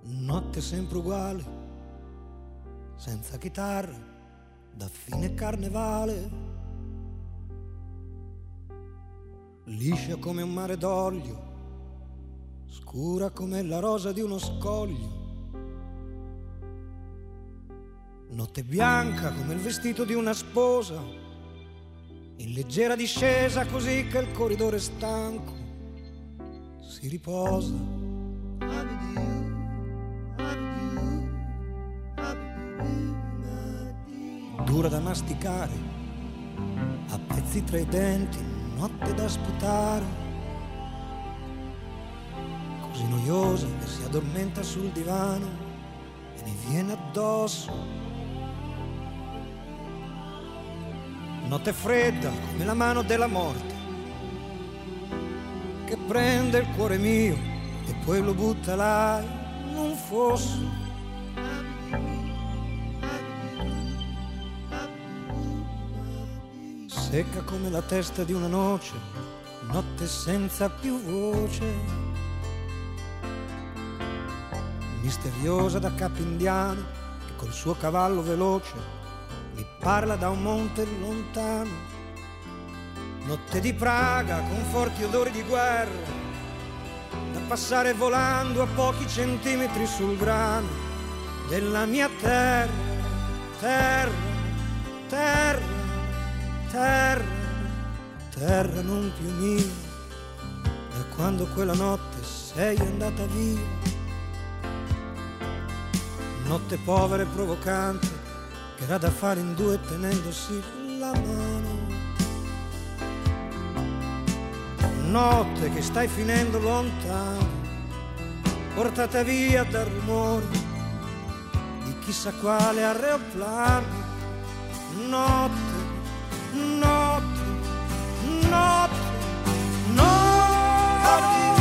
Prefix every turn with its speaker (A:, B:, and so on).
A: Notte sempre uguale, senza chitarra, da fine carnevale. Liscia come un mare d'olio, scura come la rosa di uno scoglio. Notte bianca come il vestito di una sposa, in leggera discesa così che il corridore stanco si riposa. Dura da masticare, a pezzi tra i denti, notte da sputare, così noiosa che si addormenta sul divano e mi viene addosso. Notte fredda come la mano della morte, che prende il cuore mio e poi lo butta là in un fosso. Secca come la testa di una noce, notte senza più voce, misteriosa da capo indiano che col suo cavallo veloce mi parla da un monte lontano. Notte di Praga con forti odori di guerra, da passare volando a pochi centimetri sul grano della mia terra, terra, terra, terra, terra non più mia, da quando quella notte sei andata via. Notte povera e provocante, che era da fare in due tenendosi la mano. Notte che stai finendo lontano, portata via dal rumore di chissà quale aeroplano. Notte, notte, notte, notte.